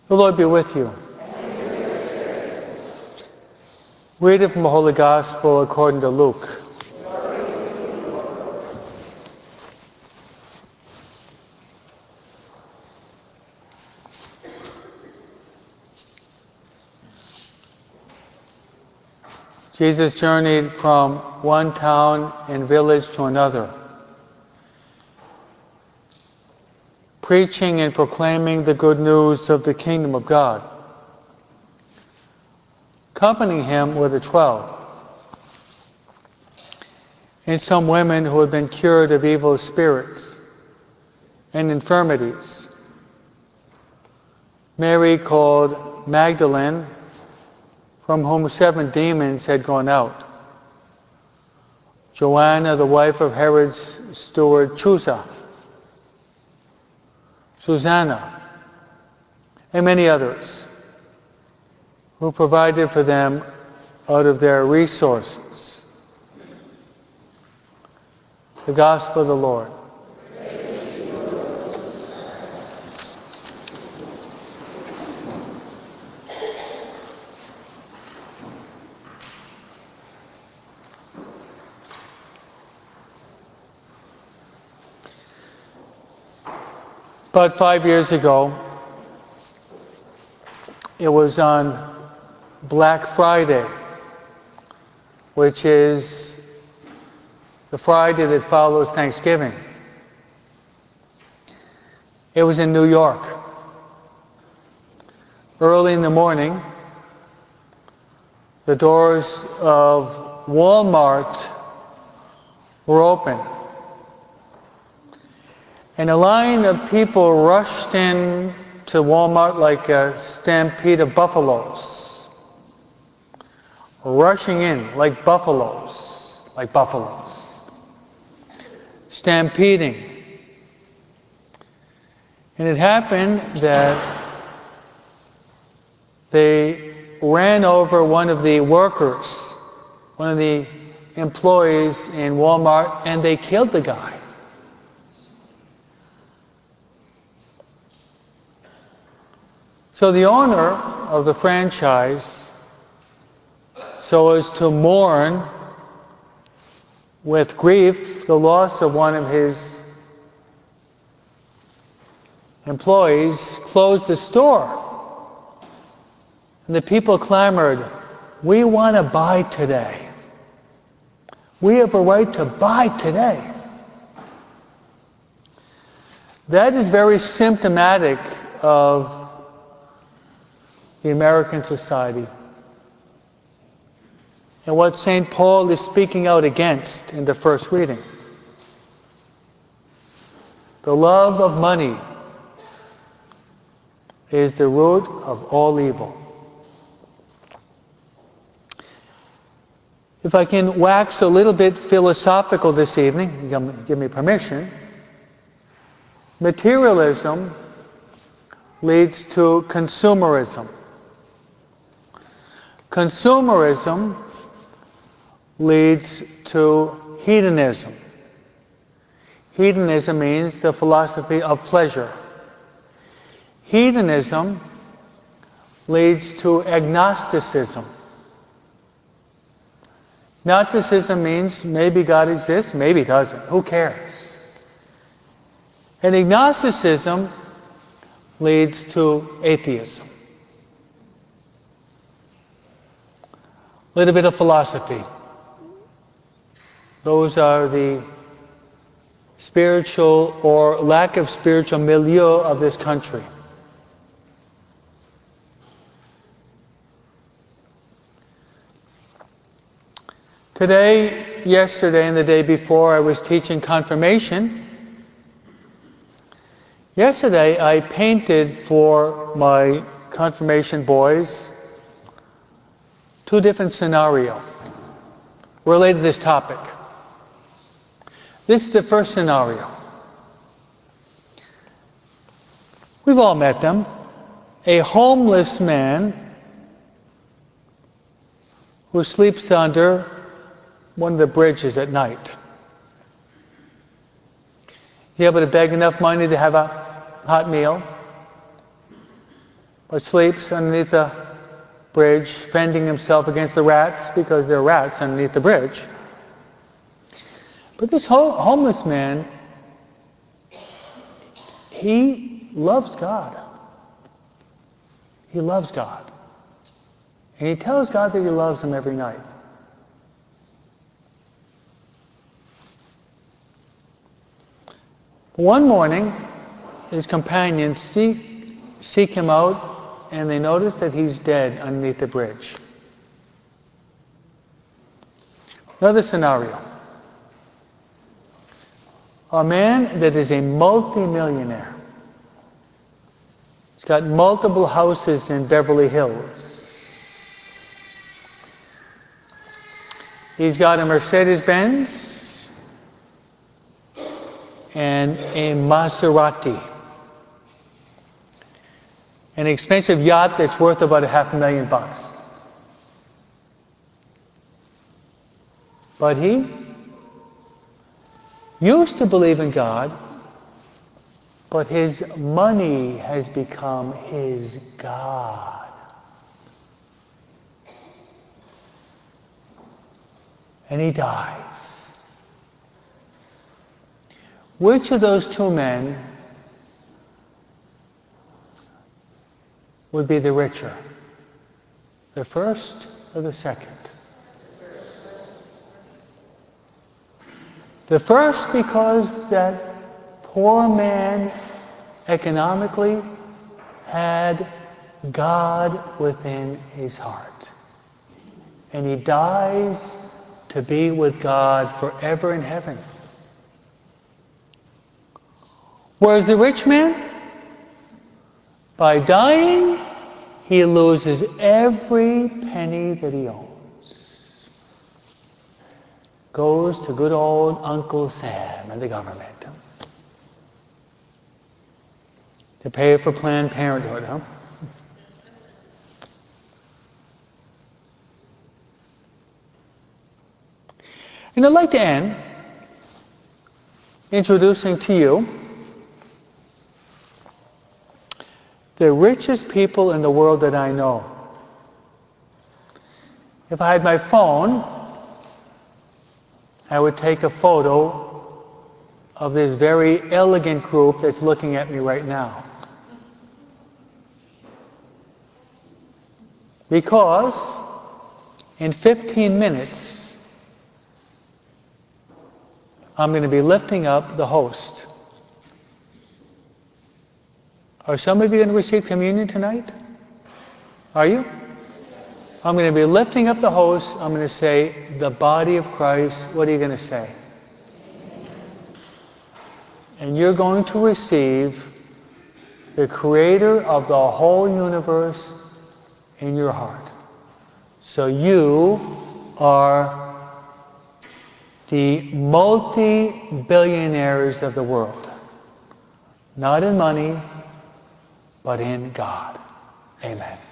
The Lord be with you. Reading from the Holy Gospel according to Luke. Jesus journeyed from one town and village to another, preaching and proclaiming the good news of the kingdom of God. Accompanying him were the 12, and some women who had been cured of evil spirits and infirmities. Mary called Magdalene, from whom 7 demons had gone out. Joanna, the wife of Herod's steward Chuza, Susanna, and many others who provided for them out of their resources. The Gospel of the Lord. About 5 years ago, it was on Black Friday, which is the Friday that follows Thanksgiving. It was in New York. Early in the morning, the doors of Walmart were open, and a line of people rushed in to Walmart like a stampede of buffaloes. Rushing in like buffaloes. Stampeding. And it happened that they ran over one of the workers, one of the employees in Walmart, and they killed the guy. So the owner of the franchise, so as to mourn with grief the loss of one of his employees, closed the store. And the people clamored, "We want to buy today. We have a right to buy today." That is very symptomatic of the American society, and what St. Paul is speaking out against in the first reading. The love of money is the root of all evil. If I can wax a little bit philosophical this evening, give me permission, materialism leads to consumerism. Consumerism leads to hedonism. Hedonism means the philosophy of pleasure. Hedonism leads to agnosticism. Gnosticism means maybe God exists, maybe he doesn't. Who cares? And agnosticism leads to atheism. A little bit of philosophy. Those are the spiritual or lack of spiritual milieu of this country. Today, yesterday, and the day before, I was teaching confirmation. Yesterday, I painted for my confirmation boys 2 different scenarios related to this topic. This is the first scenario. We've all met them. A homeless man who sleeps under one of the bridges at night. He's able to beg enough money to have a hot meal. but sleeps underneath the bridge, fending himself against the rats because there are rats underneath the bridge. But this homeless man, he loves God. He loves God. And he tells God that he loves him every night. One morning, his companions seek him out, and they notice that he's dead underneath the bridge. Another scenario. A man that is a multi-millionaire. He's got multiple houses in Beverly Hills. He's got a Mercedes-Benz and a Maserati. An expensive yacht that's worth about $500,000. But he used to believe in God, but his money has become his God. And he dies. Which of those two men would be the richer? The first or the second? The first, because that poor man economically had God within his heart. And he dies to be with God forever in heaven. Whereas the rich man, by dying, he loses every penny that he owns. Goes to good old Uncle Sam and the government to pay for Planned Parenthood, huh? And I'd like to end introducing to you the richest people in the world that I know. If I had my phone, I would take a photo of this very elegant group that's looking at me right now. Because in 15 minutes, I'm going to be lifting up the host. Are some of you going to receive communion tonight? Are you? I'm going to be lifting up the host. I'm going to say, the body of Christ. What are you going to say? And you're going to receive the creator of the whole universe in your heart. So you are the multi-billionaires of the world. Not in money, but in God. Amen.